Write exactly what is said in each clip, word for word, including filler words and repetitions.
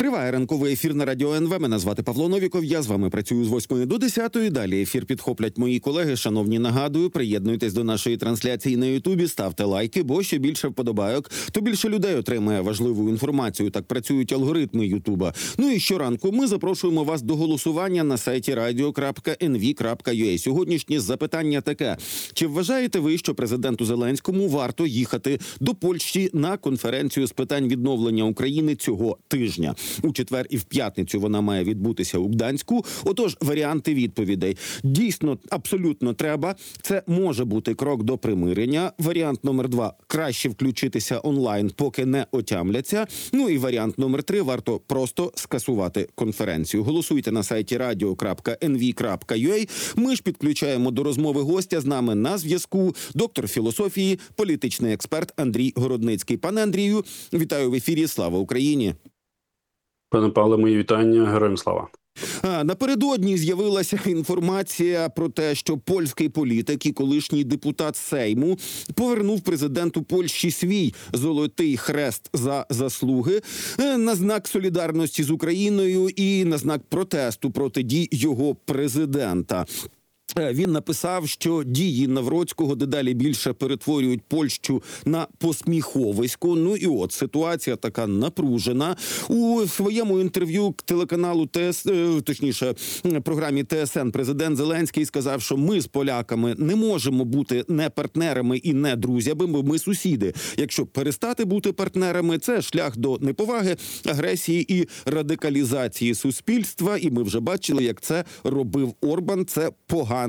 Триває ранковий ефір на Радіо ен ве. Мене звати Павло Новіков. Я з вами працюю з восьмої до десятої. Далі ефір підхоплять мої колеги. Шановні, нагадую, приєднуйтесь до нашої трансляції на Ютубі, ставте лайки, бо що більше вподобайок, то більше людей отримає важливу інформацію. Так працюють алгоритми Ютуба. Ну і щоранку ми запрошуємо вас до голосування на сайті радіо крапка ен ві крапка ю а. Сьогоднішнє запитання таке. Чи вважаєте ви, що президенту Зеленському варто їхати до Польщі на конференцію з питань відновлення України цього тижня? У четвер і в п'ятницю вона має відбутися у Гданську. Отож, варіанти відповідей. Дійсно, абсолютно треба. Це може бути крок до примирення. Варіант номер два – краще включитися онлайн, поки не отямляться. Ну і варіант номер три – варто просто скасувати конференцію. Голосуйте на сайті радіо крапка ен ві крапка ю а. Ми ж підключаємо до розмови гостя. З нами на зв'язку доктор філософії, політичний експерт Андрій Городницький. Пане Андрію, вітаю в ефірі. Слава Україні! Пане Павле, мої вітання. Героям слава. А, напередодні з'явилася інформація про те, що польський політик і колишній депутат Сейму повернув президенту Польщі свій золотий хрест за заслуги на знак солідарності з Україною і на знак протесту проти дій його президента. Він написав, що дії Навроцького дедалі більше перетворюють Польщу на посміховисько. Ну і от ситуація така напружена. У своєму інтерв'ю телеканалу ТС, точніше, програмі Те Ес Ен президент Зеленський сказав, що ми з поляками не можемо бути не партнерами і не друзями, бо ми сусіди. Якщо перестати бути партнерами, це шлях до неповаги, агресії і радикалізації суспільства. І ми вже бачили, як це робив Орбан. Це погано.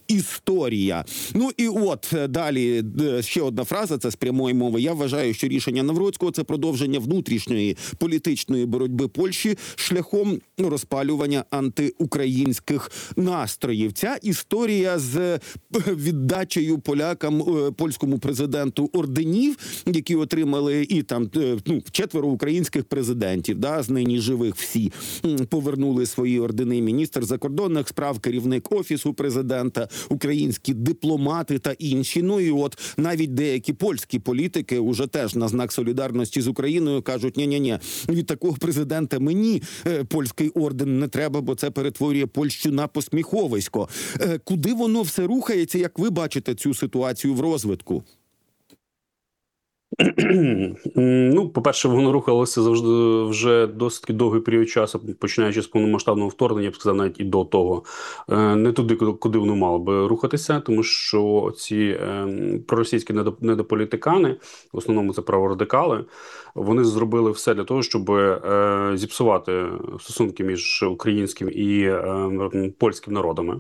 Історія. Ну і от далі ще одна фраза, це з прямої мови. Я вважаю, що рішення Навроцького – це продовження внутрішньої політичної боротьби Польщі шляхом розпалювання антиукраїнських настроїв. Ця історія з віддачею полякам, польському президенту орденів, які отримали і там ну, четверо українських президентів, да, з нині живих всі повернули свої ордени. Міністр закордонних справ, керівник офісу президента, президента, українські дипломати та інші. Ну і от навіть деякі польські політики уже теж на знак солідарності з Україною кажуть, ні-ні-ні, від такого президента мені е, польський орден не треба, бо це перетворює Польщу на посміховисько. Е, куди воно все рухається, як ви бачите цю ситуацію в розвитку? Ну, по-перше, воно рухалося завжди вже досить довгий період часу, починаючи з повномасштабного вторгнення, я б сказав, навіть і до того. Не туди, куди воно мало би рухатися, тому що ці проросійські недополітикани, в основному це праворадикали, вони зробили все для того, щоб зіпсувати стосунки між українським і польським народами.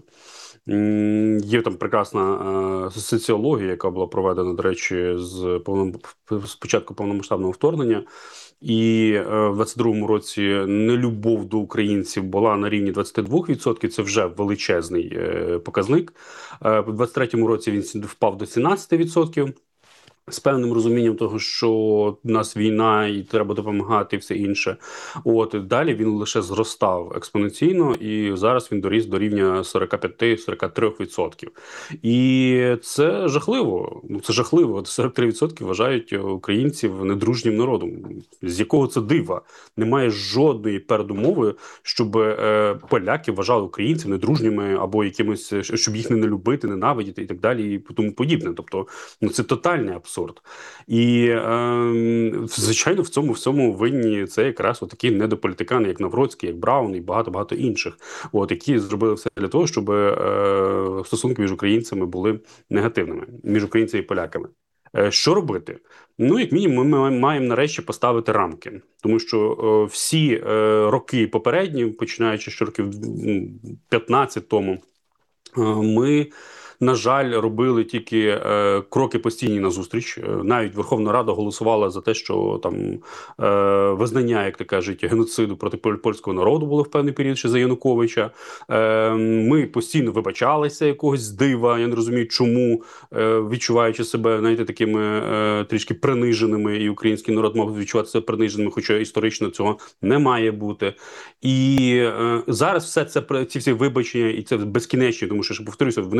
Є там прекрасна е, соціологія, яка була проведена, до речі, з, повном, з початку повномасштабного вторгнення. І е, в двадцять другому році нелюбов до українців була на рівні двадцять два відсотки, це вже величезний е, показник. Е, в двадцять третьому році він впав до сімнадцять відсотків. З певним розумінням того, що у нас війна і треба допомагати і все інше. От далі він лише зростав експоненційно, і зараз він доріс до рівня сорок п'ять - сорок три відсотки. І це жахливо. Ну це жахливо. сорок три відсотки вважають українців недружнім народом. З якого це дива? Немає жодної передумови, щоб е, поляки вважали українців недружніми або якимось, щоб їх не любити, ненавидіти і так далі, і тому подібне. Тобто, ну це тотальний абсурд. І, е, звичайно, в цьому всьому винні це якраз такі недополітикани, як Навроцький, як Браун і багато-багато інших, от, які зробили все для того, щоб е, стосунки між українцями були негативними, між українцями і поляками. Е, що робити? Ну, як мінімум, ми маємо нарешті поставити рамки. Тому що е, всі е, роки попередні, починаючи з років п'ятнадцять тому, е, ми... на жаль, робили тільки е, кроки постійні назустріч. Навіть Верховна Рада голосувала за те, що там е, визнання, як то кажуть, геноциду проти польського народу було в певний період ще за Януковича. Е, ми постійно вибачалися якогось з дива, я не розумію чому, е, відчуваючи себе, знаєте, такими е, трішки приниженими, і український народ мав відчувати себе приниженими, хоча історично цього не має бути. І е, зараз все це, ці всі вибачення, і це безкінечні, тому що, повторюся, вони були не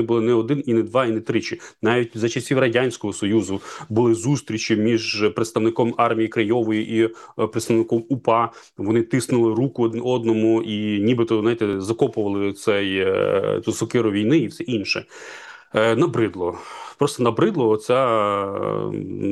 один, і не два, і не тричі. Навіть за часів Радянського Союзу були зустрічі між представником армії Краєвої і е, представником УПА. Вони тиснули руку один одному і нібито, знаєте, закопували цей, е, ту сокиру війни і все інше. Е, набридло. Просто набридло оця, е,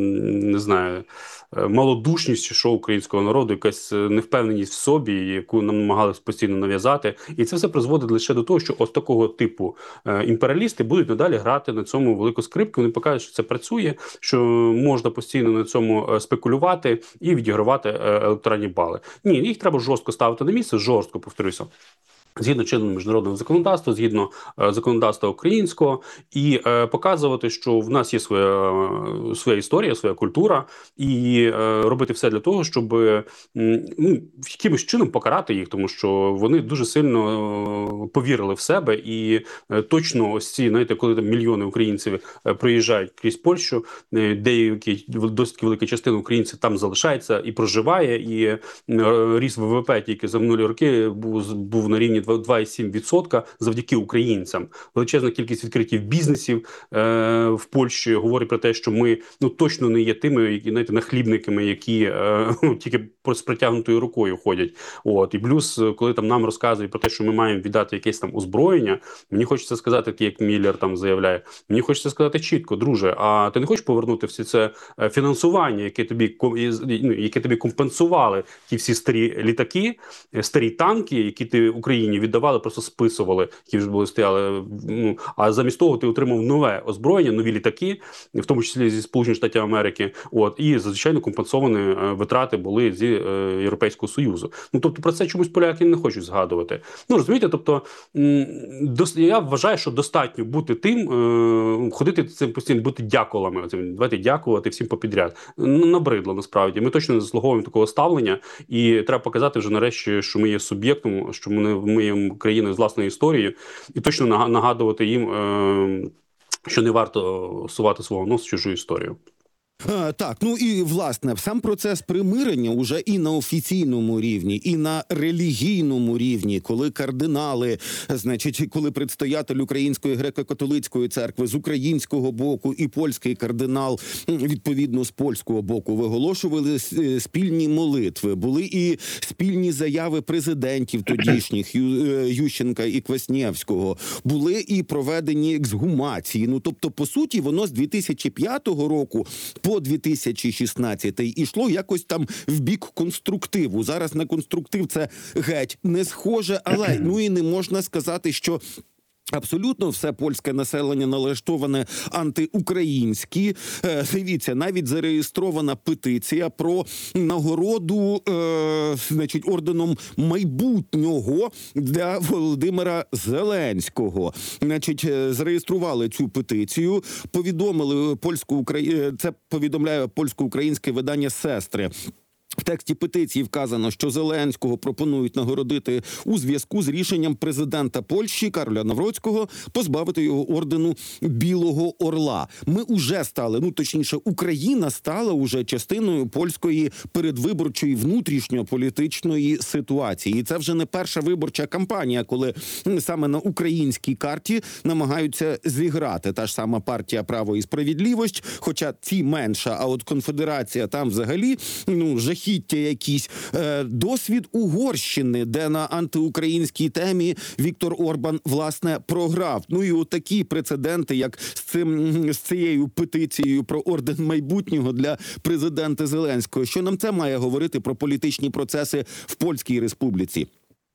не знаю, е, малодушність що українського народу, якась невпевненість в собі, яку нам намагалися постійно нав'язати. І це все призводить лише до того, що ось такого типу е, імперіалісти будуть надалі грати на цьому велику скрипку. Вони покажуть, що це працює, що можна постійно на цьому е, спекулювати і відігравати е, електоральні бали. Ні, їх треба жорстко ставити на місце, жорстко, повторюся. Згідно чинного міжнародного законодавства, згідно е, законодавства українського, і е, показувати, що в нас є своя, е, своя історія, своя культура, і е, робити все для того, щоб м, ну, якимось чином покарати їх, тому що вони дуже сильно е, повірили в себе, і е, точно ось ці, знаєте, коли там мільйони українців е, проїжджають крізь Польщу, е, деякі досить велика частина українців там залишається і проживає, і е, ріст ВВП тільки за минулі роки був, був на рівні два цілих сім десятих відсотка завдяки українцям. Величезна кількість відкриттів бізнесів е, в Польщі говорить про те, що ми ну точно не є тими, які, знаєте, нахлібниками, які е, ну, тільки з протягнутою рукою ходять. От і плюс, коли там нам розказують про те, що ми маємо віддати якесь там озброєння, мені хочеться сказати, таке, як Міллер там заявляє. Мені хочеться сказати чітко, друже, а ти не хочеш повернути все це фінансування, яке тобі ну, яке тобі компенсували ті всі старі літаки, старі танки, які ти Україні віддавали, просто списували, які вже були стояли. Ну, а замість того ти отримав нове озброєння, нові літаки, в тому числі зі Сполучених Штатів Америки. От і звичайно компенсовані е, витрати були зі е, Європейського Союзу. Ну тобто про це чомусь поляки не хочуть згадувати. Ну розумієте, тобто м, дос, я вважаю, що достатньо бути тим, е, ходити цим постійно, бути дяколами. Оцим, давайте дякувати всім попідряд. Ну, набридло насправді. Ми точно не заслуговуємо такого ставлення, і треба показати вже нарешті, що ми є суб'єктом, що ми, ми є країною з власною історією, і точно нагадувати їм, е, що не варто сувати свого носу в чужу історію. А, так, ну і власне сам процес примирення уже і на офіційному рівні, і на релігійному рівні, коли кардинали, значить, коли предстоятель Української греко-католицької церкви з українського боку і польський кардинал відповідно з польського боку виголошували спільні молитви, були і спільні заяви президентів тодішніх Ющенка і Кваснєвського, були і проведені ексгумації. Ну тобто, по суті, воно з дві тисячі п'ятого року по дві тисячі шістнадцятий ішло якось там в бік конструктиву. Зараз на конструктив це геть не схоже, але ну і не можна сказати, що абсолютно все польське населення налаштоване антиукраїнські. Е, дивіться, навіть зареєстрована петиція про нагороду е, значить, орденом майбутнього для Володимира Зеленського. Значить, зареєстрували цю петицію, повідомили польсько-українське, це повідомляє польсько-українське видання «Сестри». В тексті петиції вказано, що Зеленського пропонують нагородити у зв'язку з рішенням президента Польщі Кароля Навроцького позбавити його ордену Білого Орла. Ми уже стали, ну точніше, Україна стала уже частиною польської передвиборчої внутрішньополітичної ситуації. І це вже не перша виборча кампанія, коли саме на українській карті намагаються зіграти. Та ж сама партія «Право і справедливість», хоча ці менша, а от конфедерація там взагалі, ну, жахіття якісь. Досвід Угорщини, де на антиукраїнській темі Віктор Орбан, власне, програв. Ну і от такі прецеденти, як з цим, з цією петицією про орден майбутнього для президента Зеленського. Що нам це має говорити про політичні процеси в Польській Республіці?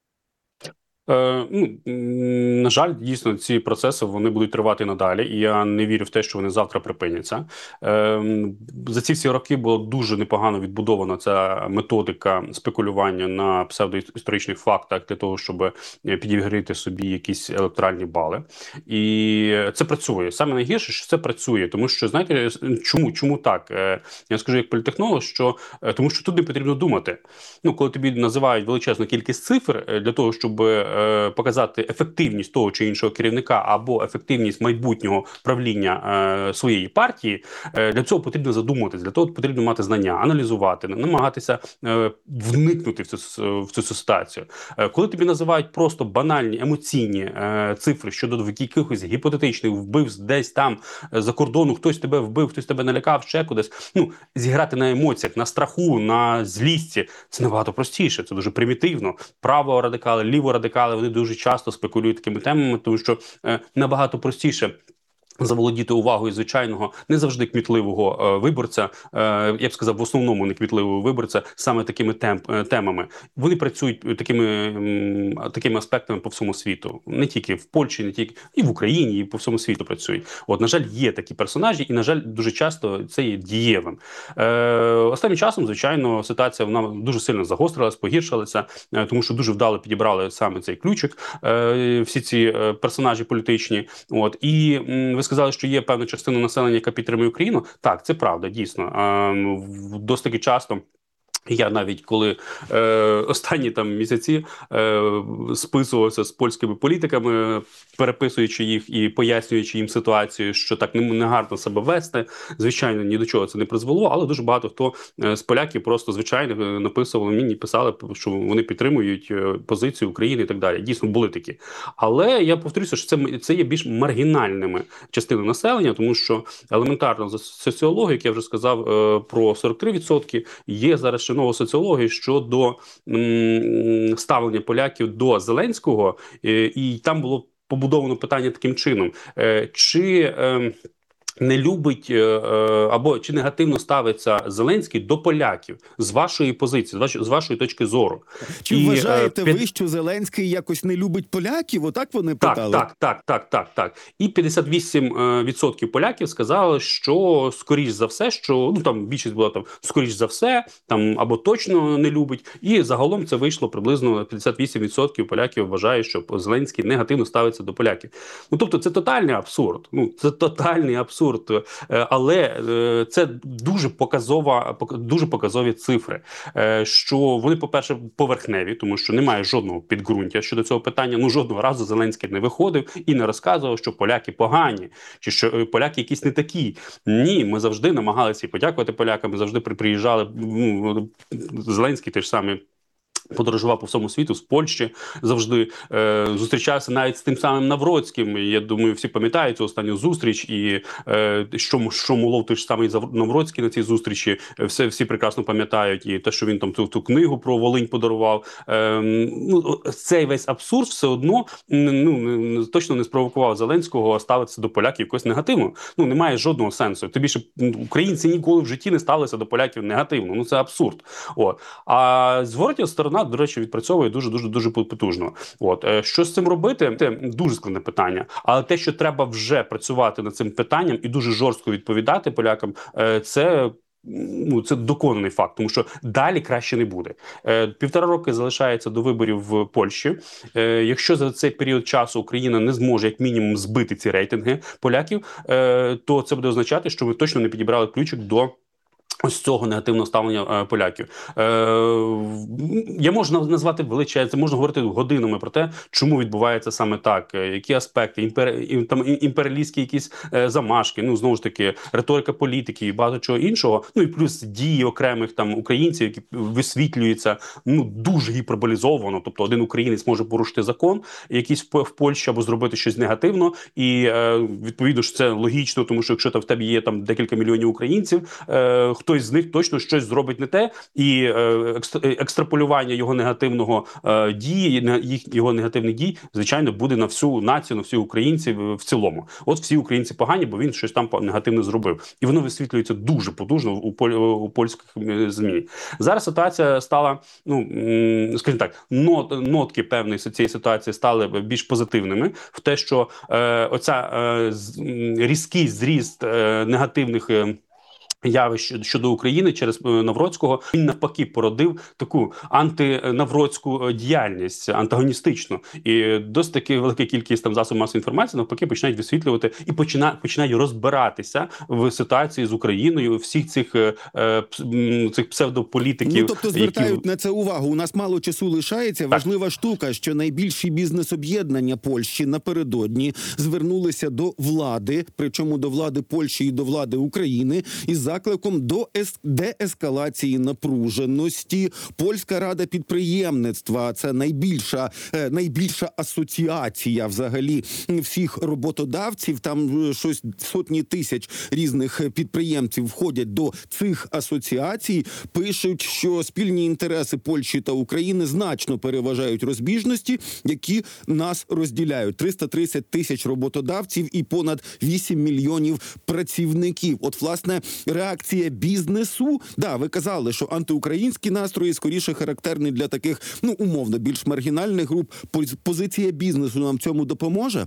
Е, ну, на жаль, дійсно, ці процеси вони будуть тривати надалі, і я не вірю в те, що вони завтра припиняться. Е, за ці всі роки була дуже непогано відбудована ця методика спекулювання на псевдоісторичних фактах для того, щоб підігріти собі якісь електоральні бали. І це працює. Саме найгірше, що це працює, тому що, знаєте, чому, чому так? Е, я скажу як політехнолог, що тому що тут не потрібно думати. Ну, коли тобі називають величезну кількість цифр для того, щоб е, показати ефективність того чи іншого керівника або ефективність майбутнього правління е, своєї партії, е, для цього потрібно задуматись, для того потрібно мати знання, аналізувати, намагатися е, вникнути в цю, в цю ситуацію. Е, коли тобі називають просто банальні емоційні е, цифри щодо якихось гіпотетичних вбивств десь там е, за кордону, хтось тебе вбив, хтось тебе налякав, ще кудись, ну, зіграти на емоціях, на страху, на злісті, це набагато простіше, це дуже примітивно. Право-радикали, ліво-радикали, вони дуже часто спекулюють такими темами, тому що е, набагато простіше заволодіти увагою звичайного, не завжди кмітливого е, виборця, е, я б сказав, в основному не кмітливого виборця, саме такими тем, е, темами. Вони працюють такими, м, такими аспектами по всьому світу. Не тільки в Польщі, не тільки і в Україні, і по всьому світу працюють. От, на жаль, є такі персонажі, і, на жаль, дуже часто це є дієвим. Е, останнім часом, звичайно, ситуація вона дуже сильно загострилась, погіршилася, е, тому що дуже вдало підібрали саме цей ключик, е, всі ці е, персонажі політичні. От, і м, ви сказали, що є певна частина населення, яка підтримує Україну. Так, це правда, дійсно. Е, досить таки часто. Я навіть коли е, останні там місяці е, списувався з польськими політиками, переписуючи їх і пояснюючи їм ситуацію, що так не, не гарно себе вести, звичайно, ні до чого це не призвело, але дуже багато хто е, з поляків просто, звичайно, написували мені, писали, що вони підтримують позицію України і так далі. Дійсно, були такі. Але я повторюся, що це, це є більш маргінальними частинами населення, тому що елементарно за соціологію, як я вже сказав, е, про сорок три відсотки, є зараз ще нова соціологія щодо м, ставлення поляків до Зеленського, е, і там було побудовано питання таким чином, е, чи е, не любить е, або чи негативно ставиться Зеленський до поляків з вашої позиції, з вашої, з вашої точки зору. Чи і, вважаєте е, ви, що Зеленський якось не любить поляків? Отак вони так, питали? Так, так, так, так, так. І п'ятдесят вісім відсотків поляків сказали, що скоріш за все, що ну там більшість була там скоріш за все, там або точно не любить. І загалом це вийшло приблизно п'ятдесят вісім відсотків поляків вважають, що Зеленський негативно ставиться до поляків. Ну тобто це тотальний абсурд. Ну це тотальний абсурд. Але це дуже показова, дуже показові цифри, що вони, по-перше, поверхневі, тому що немає жодного підґрунтя щодо цього питання. Ну жодного разу Зеленський не виходив і не розказував, що поляки погані, чи що поляки якісь не такі. Ні, ми завжди намагалися і подякувати полякам, ми завжди приїжджали, ну, Зеленський теж самий подорожував по всьому світу, з Польщі завжди е, зустрічався навіть з тим самим Навроцьким. Я думаю, всі пам'ятають цю останню зустріч і е, що, що молов той ж самий Навроцький на цій зустрічі. Все, всі прекрасно пам'ятають і те, що він там ту, ту книгу про Волинь подарував. Е, ну, цей весь абсурд все одно ну, точно не спровокував Зеленського ставитися до поляків якось негативно. Ну, немає жодного сенсу. Тим більше українці ніколи в житті не ставилися до поляків негативно. Ну, це абсурд. О. А зворотня сторона, до речі, відпрацьовує дуже-дуже дуже потужно. От. Що з цим робити? Це дуже складне питання. Але те, що треба вже працювати над цим питанням і дуже жорстко відповідати полякам, це ну, це доконаний факт, тому що далі краще не буде. Е, півтора роки залишається до виборів в Польщі. Е, якщо за цей період часу Україна не зможе як мінімум збити ці рейтинги поляків, е, то це буде означати, що ми точно не підібрали ключик до ось цього негативного ставлення е, поляків. Е, я можу назвати величезне, можна говорити годинами про те, чому відбувається саме так, е, які аспекти, імпер, там, імперіалістські якісь е, замашки, ну, знову ж таки, риторика політики і багато чого іншого, ну, і плюс дії окремих там українців, які висвітлюються, ну, дуже гіперболізовано, тобто один українець може порушити закон якийсь в, в Польщі або зробити щось негативно, і е, відповідно, що це логічно, тому що якщо там в тебе є там декілька мільйонів українців, е, хтось з них точно щось зробить не те, і е, екстраполювання його негативного е, дії, їх його негативних дій, звичайно, буде на всю націю, на всіх українців в цілому. От всі українці погані, бо він щось там негативно зробив. І воно висвітлюється дуже потужно у, поль, у польських ЗМІ. Зараз ситуація стала, ну, скажімо так, нот, нотки певної цієї ситуації стали більш позитивними в те, що е, оця е, різкий зріст е, негативних е, явищ щодо України через Навроцького, він навпаки породив таку антинавроцьку діяльність, антагоністичну. І досить таки велика кількість там засобів масової інформації навпаки починають висвітлювати і починають, починають розбиратися в ситуації з Україною, всіх цих, е, цих псевдополітиків. Ну, тобто звертають які... на це увагу. У нас мало часу лишається. Так. Важлива штука, що найбільші бізнес-об'єднання Польщі напередодні звернулися до влади, причому до влади Польщі і до влади України, із закликом до деескалації напруженості. Польська рада підприємництва – це найбільша, найбільша асоціація взагалі всіх роботодавців. Там щось сотні тисяч різних підприємців входять до цих асоціацій. Пишуть, що спільні інтереси Польщі та України значно переважають розбіжності, які нас розділяють. триста тридцять тисяч роботодавців і понад вісім мільйонів працівників. От, власне, реакція бізнесу. Да, ви казали, що антиукраїнські настрої скоріше характерні для таких, ну, умовно, більш маргінальних груп. Позиція бізнесу нам цьому допоможе?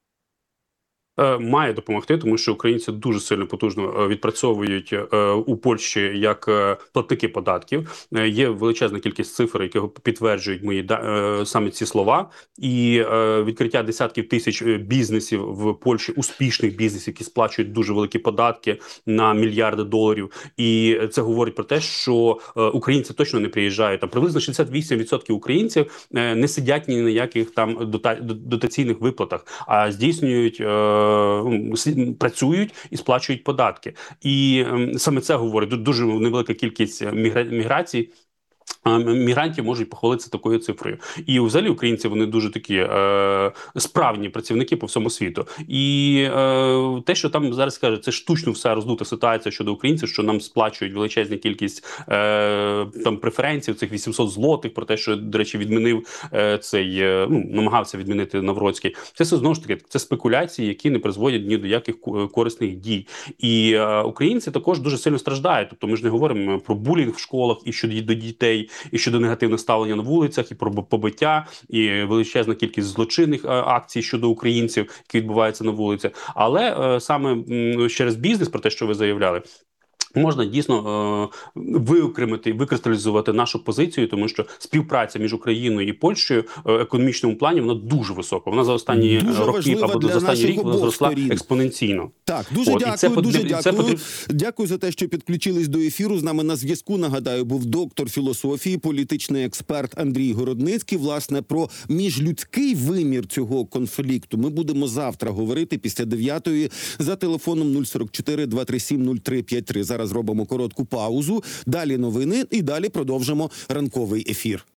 Має допомогти, тому що українці дуже сильно потужно відпрацьовують у Польщі як платники податків. Є величезна кількість цифр, які підтверджують мої саме ці слова. І відкриття десятків тисяч бізнесів в Польщі, успішних бізнесів, які сплачують дуже великі податки на мільярди доларів. І це говорить про те, що українці точно не приїжджають. Там приблизно шістдесят вісім відсотків українців не сидять ні на яких там дотаційних виплатах, а здійснюють працюють і сплачують податки. І саме це говорить, дуже невелика кількість міграцій, мігрантів можуть похвалитися такою цифрою. І взагалі українці, вони дуже такі е, справні працівники по всьому світу. І е, те, що там зараз кажуть, це штучно все роздута ситуація щодо українців, що нам сплачують величезну кількість е, там преференцій, цих вісімсот злотих, про те, що, до речі, відмінив е, цей, е, ну, намагався відмінити Навроцький. Це все, знову ж таки, це спекуляції, які не призводять ні до яких корисних дій. І е, українці також дуже сильно страждають. Тобто ми ж не говоримо про булінг в школах і щодо до дітей, і щодо негативного ставлення на вулицях, і про побиття, і величезна кількість злочинних акцій щодо українців, які відбуваються на вулиці. Але е, саме м, через бізнес, про те, що ви заявляли, можна дійсно е, виокремити, викристалізувати нашу позицію, тому що співпраця між Україною і Польщею в е, економічному плані, вона дуже висока. Вона за останні дуже роки або за останній рік вона зросла сторін. експоненційно. Так, дуже От, дякую, це дуже потрібно, дякую. це потрібно... Дякую за те, що підключились до ефіру. З нами на зв'язку, нагадаю, був доктор філософії, політичний експерт Андрій Городницький. Власне, про міжлюдський вимір цього конфлікту ми будемо завтра говорити після дев'ятої за телефоном нуль сорок чотири два три сім нуль три п'ять три. Зараз робимо коротку паузу, далі новини і далі продовжимо ранковий ефір.